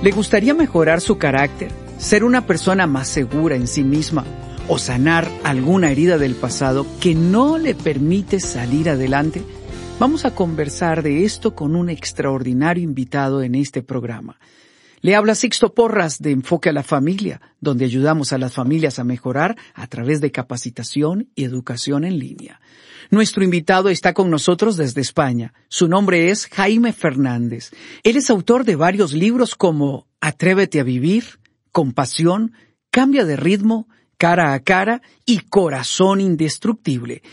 ¿Le gustaría mejorar su carácter, ser una persona más segura en sí misma o sanar alguna herida del pasado que no le permite salir adelante? Vamos a conversar de esto con un extraordinario invitado en este programa. Le habla Sixto Porras de Enfoque a la Familia, donde ayudamos a las familias a mejorar a través de capacitación y educación en línea. Nuestro invitado está con nosotros desde España. Su nombre es Jaime Fernández. Él es autor de varios libros como Atrévete a vivir, Compasión, Cambia de ritmo, Cara a cara y Corazón indestructible.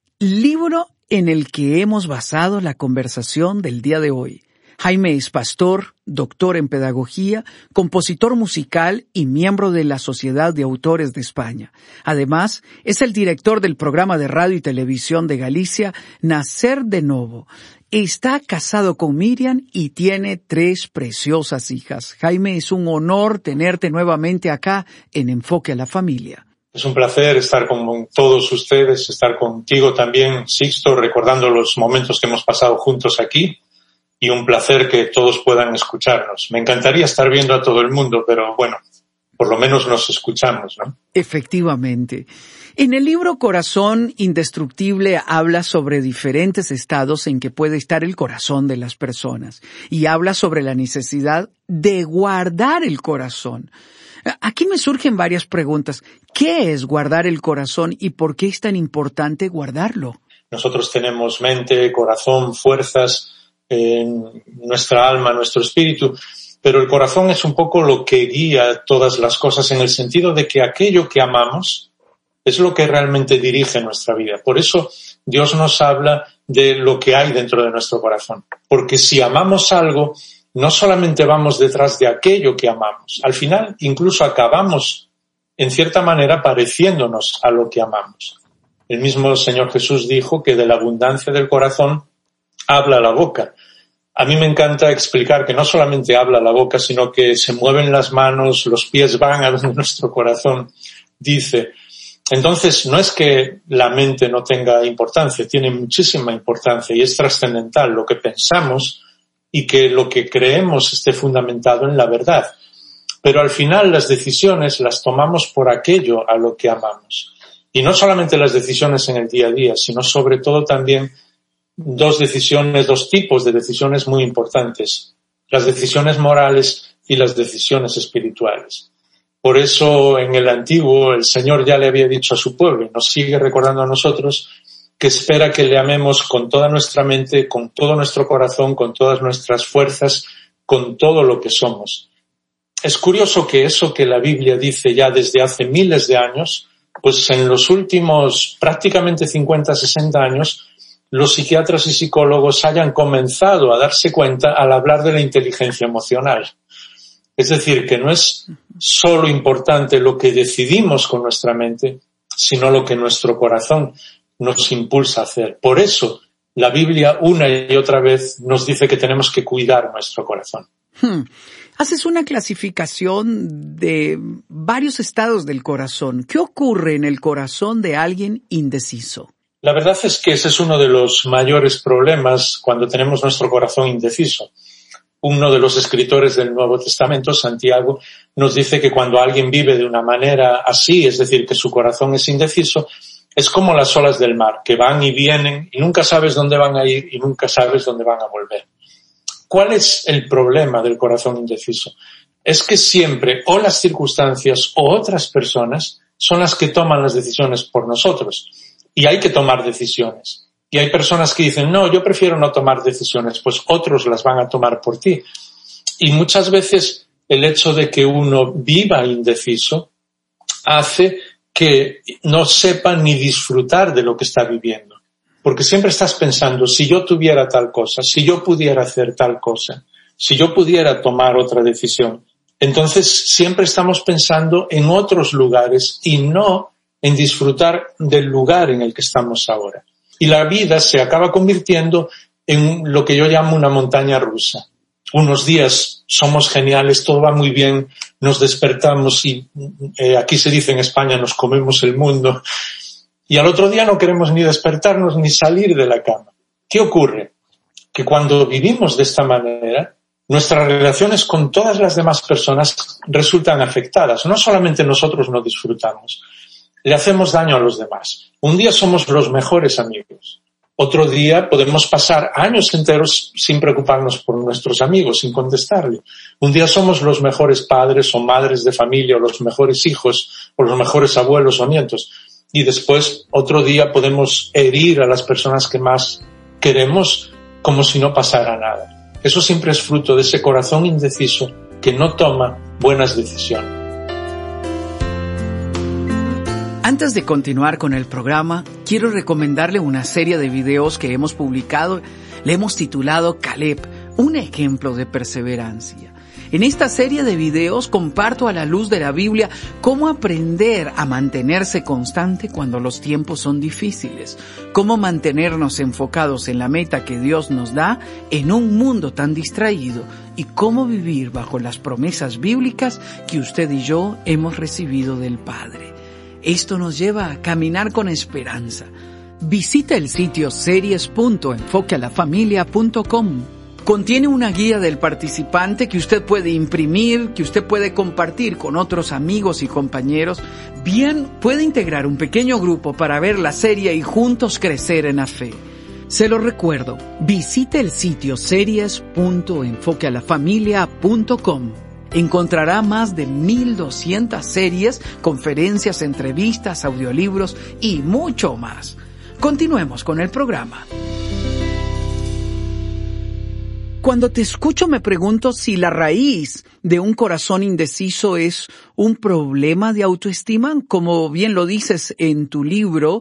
Libro en el que hemos basado la conversación del día de hoy. Jaime es pastor, doctor en pedagogía, compositor musical y miembro de la Sociedad de Autores de España. Además, es el director del programa de radio y televisión de Galicia, Nacer de Novo. Está casado con Miriam y tiene 3 preciosas hijas. Jaime, es un honor tenerte nuevamente acá en Enfoque a la Familia. Es un placer estar con todos ustedes, estar contigo también, Sixto, recordando los momentos que hemos pasado juntos aquí. Y un placer que todos puedan escucharnos. Me encantaría estar viendo a todo el mundo, pero bueno, por lo menos nos escuchamos, ¿no? Efectivamente. En el libro Corazón Indestructible habla sobre diferentes estados en que puede estar el corazón de las personas y habla sobre la necesidad de guardar el corazón. Aquí me surgen varias preguntas. ¿Qué es guardar el corazón y por qué es tan importante guardarlo? Nosotros tenemos mente, corazón, fuerzas en nuestra alma, nuestro espíritu, pero el corazón es un poco lo que guía todas las cosas en el sentido de que aquello que amamos es lo que realmente dirige nuestra vida. Por eso Dios nos habla de lo que hay dentro de nuestro corazón, porque si amamos algo, no solamente vamos detrás de aquello que amamos, al final incluso acabamos en cierta manera pareciéndonos a lo que amamos. El mismo Señor Jesús dijo que de la abundancia del corazón habla la boca. A mí me encanta explicar que no solamente habla la boca, sino que se mueven las manos, los pies van a donde nuestro corazón dice. Entonces, no es que la mente no tenga importancia, tiene muchísima importancia y es trascendental lo que pensamos y que lo que creemos esté fundamentado en la verdad. Pero al final las decisiones las tomamos por aquello a lo que amamos. Y no solamente las decisiones en el día a día, sino sobre todo también dos tipos de decisiones muy importantes, las decisiones morales y las decisiones espirituales. Por eso en el Antiguo el Señor ya le había dicho a su pueblo y nos sigue recordando a nosotros que espera que le amemos con toda nuestra mente, con todo nuestro corazón, con todas nuestras fuerzas, con todo lo que somos. Es curioso que eso que la Biblia dice ya desde hace miles de años, pues en los últimos prácticamente 50, 60 años, los psiquiatras y psicólogos hayan comenzado a darse cuenta al hablar de la inteligencia emocional. Es decir, que no es solo importante lo que decidimos con nuestra mente, sino lo que nuestro corazón nos impulsa a hacer. Por eso, la Biblia una y otra vez nos dice que tenemos que cuidar nuestro corazón. Haces una clasificación de varios estados del corazón. ¿Qué ocurre en el corazón de alguien indeciso? La verdad es que ese es uno de los mayores problemas cuando tenemos nuestro corazón indeciso. Uno de los escritores del Nuevo Testamento, Santiago, nos dice que cuando alguien vive de una manera así, es decir, que su corazón es indeciso, es como las olas del mar, que van y vienen y nunca sabes dónde van a ir y nunca sabes dónde van a volver. ¿Cuál es el problema del corazón indeciso? Es que siempre o las circunstancias o otras personas son las que toman las decisiones por nosotros. Y hay que tomar decisiones. Y hay personas que dicen, no, yo prefiero no tomar decisiones, pues otros las van a tomar por ti. Y muchas veces el hecho de que uno viva indeciso hace que no sepa ni disfrutar de lo que está viviendo. Porque siempre estás pensando, si yo tuviera tal cosa, si yo pudiera hacer tal cosa, si yo pudiera tomar otra decisión. Entonces siempre estamos pensando en otros lugares y no en disfrutar del lugar en el que estamos ahora. Y la vida se acaba convirtiendo en lo que yo llamo una montaña rusa. Unos días somos geniales, todo va muy bien, nos despertamos y aquí se dice en España nos comemos el mundo. Y al otro día no queremos ni despertarnos ni salir de la cama. ¿Qué ocurre? Que cuando vivimos de esta manera, nuestras relaciones con todas las demás personas resultan afectadas. No solamente nosotros no disfrutamos, le hacemos daño a los demás. Un día somos los mejores amigos. Otro día podemos pasar años enteros sin preocuparnos por nuestros amigos, sin contestarle. Un día somos los mejores padres o madres de familia, o los mejores hijos, o los mejores abuelos o nietos. Y después, otro día podemos herir a las personas que más queremos como si no pasara nada. Eso siempre es fruto de ese corazón indeciso que no toma buenas decisiones. Antes de continuar con el programa, quiero recomendarle una serie de videos que hemos publicado. Le hemos titulado Caleb, un ejemplo de perseverancia. En esta serie de videos comparto a la luz de la Biblia cómo aprender a mantenerse constante cuando los tiempos son difíciles, cómo mantenernos enfocados en la meta que Dios nos da en un mundo tan distraído y cómo vivir bajo las promesas bíblicas que usted y yo hemos recibido del Padre. Esto nos lleva a caminar con esperanza. Visita el sitio series.enfoquealafamilia.com. Contiene una guía del participante que usted puede imprimir, que usted puede compartir con otros amigos y compañeros. Bien, puede integrar un pequeño grupo para ver la serie y juntos crecer en la fe. Se lo recuerdo, visite el sitio series.enfoquealafamilia.com. Encontrará más de 1,200 series, conferencias, entrevistas, audiolibros y mucho más. Continuemos con el programa. Cuando te escucho me pregunto si la raíz de un corazón indeciso es un problema de autoestima, como bien lo dices en tu libro.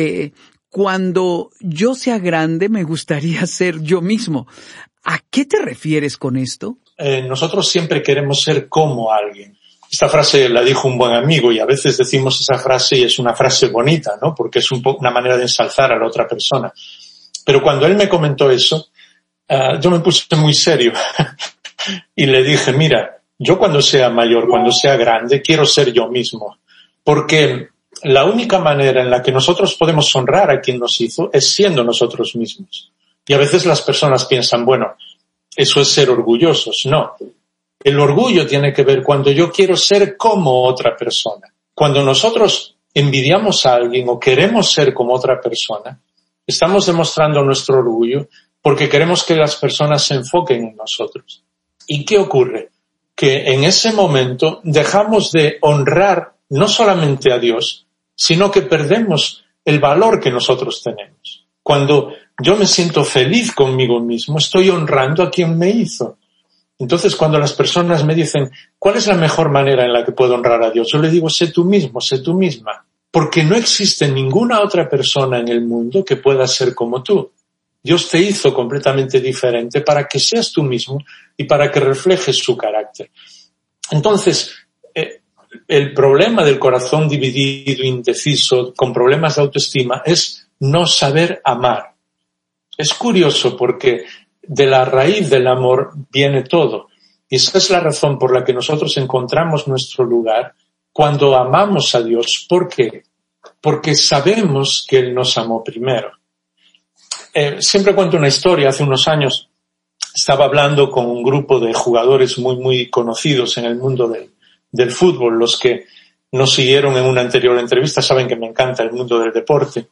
Cuando yo sea grande me gustaría ser yo mismo. ¿A qué te refieres con esto? Nosotros siempre queremos ser como alguien. Esta frase la dijo un buen amigo y a veces decimos esa frase y es una frase bonita, ¿no? Porque es una manera de ensalzar a la otra persona. Pero cuando él me comentó eso, yo me puse muy serio y le dije, mira, yo cuando sea mayor, cuando sea grande, quiero ser yo mismo. Porque la única manera en la que nosotros podemos honrar a quien nos hizo es siendo nosotros mismos. Y a veces las personas piensan, bueno, eso es ser orgullosos. No. El orgullo tiene que ver cuando yo quiero ser como otra persona. Cuando nosotros envidiamos a alguien o queremos ser como otra persona, estamos demostrando nuestro orgullo porque queremos que las personas se enfoquen en nosotros. ¿Y qué ocurre? Que en ese momento dejamos de honrar no solamente a Dios, sino que perdemos el valor que nosotros tenemos. Cuando yo me siento feliz conmigo mismo, estoy honrando a quien me hizo. Entonces, cuando las personas me dicen, ¿cuál es la mejor manera en la que puedo honrar a Dios? Yo le digo, sé tú mismo, sé tú misma. Porque no existe ninguna otra persona en el mundo que pueda ser como tú. Dios te hizo completamente diferente para que seas tú mismo y para que reflejes su carácter. Entonces, el problema del corazón dividido, indeciso, con problemas de autoestima, es no saber amar. Es curioso porque de la raíz del amor viene todo. Y esa es la razón por la que nosotros encontramos nuestro lugar cuando amamos a Dios. ¿Por qué? Porque sabemos que Él nos amó primero. Siempre cuento una historia. Hace unos años estaba hablando con un grupo de jugadores muy, muy conocidos en el mundo del fútbol. Los que nos siguieron en una anterior entrevista saben que me encanta el mundo del deporte.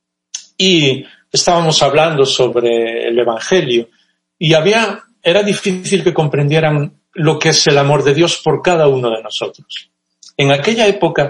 Y estábamos hablando sobre el Evangelio y era difícil que comprendieran lo que es el amor de Dios por cada uno de nosotros. En aquella época,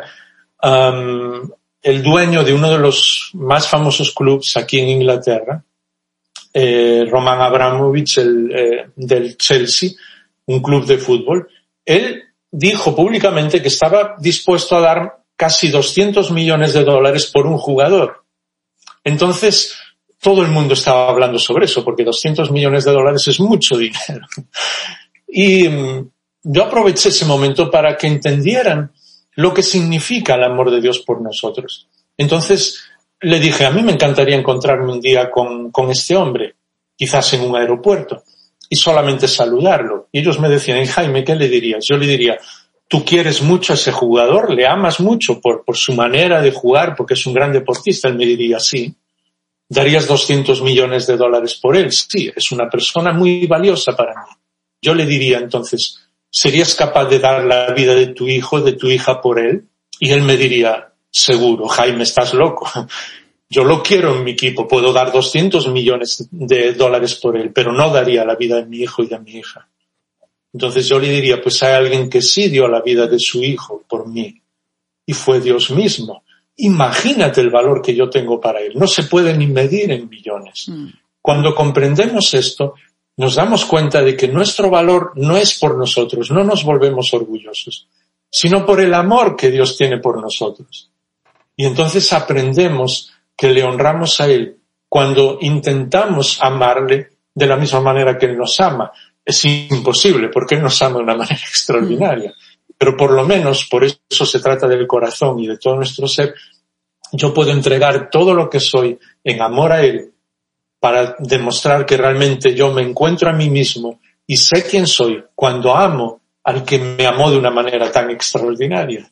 el dueño de uno de los más famosos clubes aquí en Inglaterra, Roman Abramovich, del Chelsea, un club de fútbol, él dijo públicamente que estaba dispuesto a dar casi $200 millones por un jugador. Entonces, todo el mundo estaba hablando sobre eso, porque $200 millones es mucho dinero. Y yo aproveché ese momento para que entendieran lo que significa el amor de Dios por nosotros. Entonces, le dije, a mí me encantaría encontrarme un día con este hombre, quizás en un aeropuerto, y solamente saludarlo. Y ellos me decían, Jaime, ¿qué le dirías? Yo le diría, tú quieres mucho a ese jugador, le amas mucho por su manera de jugar, porque es un gran deportista. Él me diría, sí. ¿Darías $200 millones por él? Sí, es una persona muy valiosa para mí. yo le diría entonces, ¿serías capaz de dar la vida de tu hijo, de tu hija por él? Y él me diría, seguro, Jaime, estás loco. Yo lo quiero en mi equipo, puedo dar $200 millones por él, pero no daría la vida de mi hijo y de mi hija. Entonces yo le diría, pues hay alguien que sí dio la vida de su hijo por mí, y fue Dios mismo. Imagínate el valor que yo tengo para él. No se puede ni medir en millones. Cuando comprendemos esto, nos damos cuenta de que nuestro valor no es por nosotros, no nos volvemos orgullosos, sino por el amor que Dios tiene por nosotros. Y entonces aprendemos que le honramos a Él cuando intentamos amarle de la misma manera que Él nos ama. Es imposible, porque Él nos ama de una manera extraordinaria. Pero por lo menos, por eso se trata del corazón y de todo nuestro ser, yo puedo entregar todo lo que soy en amor a Él para demostrar que realmente yo me encuentro a mí mismo y sé quién soy cuando amo al que me amó de una manera tan extraordinaria.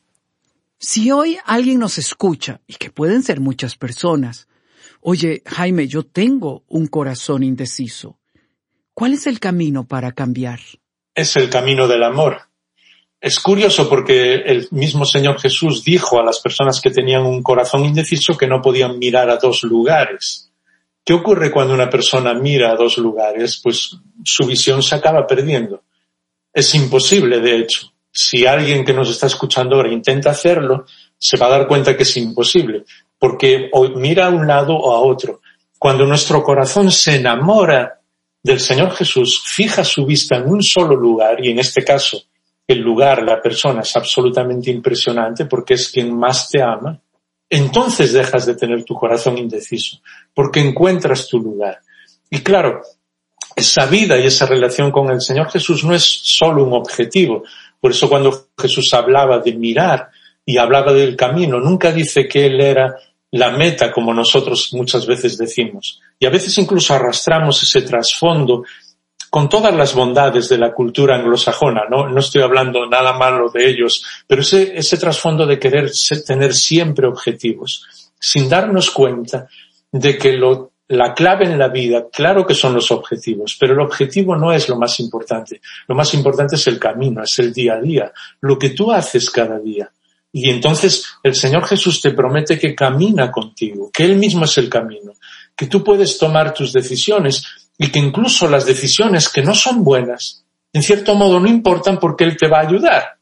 Si hoy alguien nos escucha, y que pueden ser muchas personas, oye, Jaime, yo tengo un corazón indeciso, ¿cuál es el camino para cambiar? Es el camino del amor. Es curioso porque el mismo Señor Jesús dijo a las personas que tenían un corazón indeciso que no podían mirar a dos lugares. ¿Qué ocurre cuando una persona mira a dos lugares? Pues su visión se acaba perdiendo. Es imposible, de hecho. Si alguien que nos está escuchando ahora intenta hacerlo, se va a dar cuenta que es imposible, porque o mira a un lado o a otro. Cuando nuestro corazón se enamora del Señor Jesús, fija su vista en un solo lugar, y en este caso el lugar, la persona es absolutamente impresionante porque es quien más te ama, entonces dejas de tener tu corazón indeciso, porque encuentras tu lugar. Y claro, esa vida y esa relación con el Señor Jesús no es solo un objetivo. Por eso cuando Jesús hablaba de mirar y hablaba del camino, nunca dice que Él era la meta como nosotros muchas veces decimos. Y a veces incluso arrastramos ese trasfondo con todas las bondades de la cultura anglosajona. No estoy hablando nada malo de ellos, pero ese trasfondo de querer tener siempre objetivos, sin darnos cuenta de que la clave en la vida, claro que son los objetivos, pero el objetivo no es lo más importante. Lo más importante es el camino, es el día a día, lo que tú haces cada día. Y entonces el Señor Jesús te promete que camina contigo, que Él mismo es el camino, que tú puedes tomar tus decisiones y que incluso las decisiones que no son buenas, en cierto modo no importan porque Él te va a ayudar.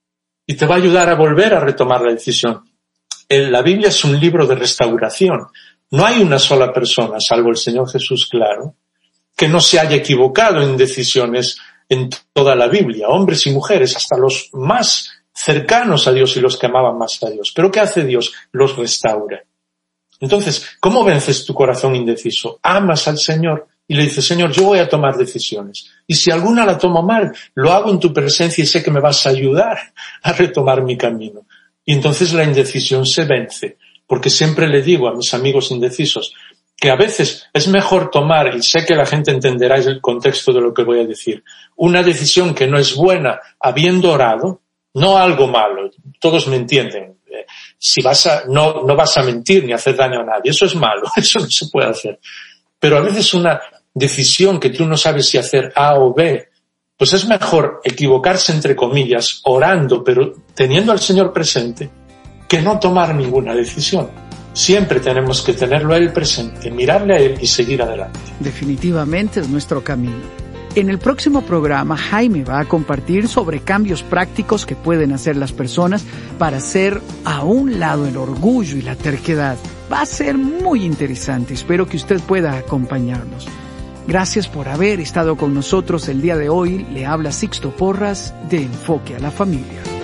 Y te va a ayudar a volver a retomar la decisión. La Biblia es un libro de restauración. No hay una sola persona, salvo el Señor Jesús, claro, que no se haya equivocado en decisiones en toda la Biblia, hombres y mujeres, hasta los más cercanos a Dios y los que amaban más a Dios. ¿Pero qué hace Dios? Los restaura. Entonces, ¿cómo vences tu corazón indeciso? Amas al Señor y le dices, Señor, yo voy a tomar decisiones. Y si alguna la tomo mal, lo hago en tu presencia y sé que me vas a ayudar a retomar mi camino. Y entonces la indecisión se vence. Porque siempre le digo a mis amigos indecisos que a veces es mejor tomar, y sé que la gente entenderá el contexto de lo que voy a decir, una decisión que no es buena habiendo orado, no algo malo, todos me entienden. Si no vas a mentir ni hacer daño a nadie, eso es malo, eso no se puede hacer. Pero a veces una decisión que tú no sabes si hacer A o B, pues es mejor equivocarse entre comillas, orando, pero teniendo al Señor presente, que no tomar ninguna decisión. Siempre tenemos que tenerlo a Él presente, mirarle a Él y seguir adelante. Definitivamente es nuestro camino. En el próximo programa, Jaime va a compartir sobre cambios prácticos que pueden hacer las personas para hacer a un lado el orgullo y la terquedad. Va a ser muy interesante. Espero que usted pueda acompañarnos. Gracias por haber estado con nosotros el día de hoy. Le habla Sixto Porras de Enfoque a la Familia.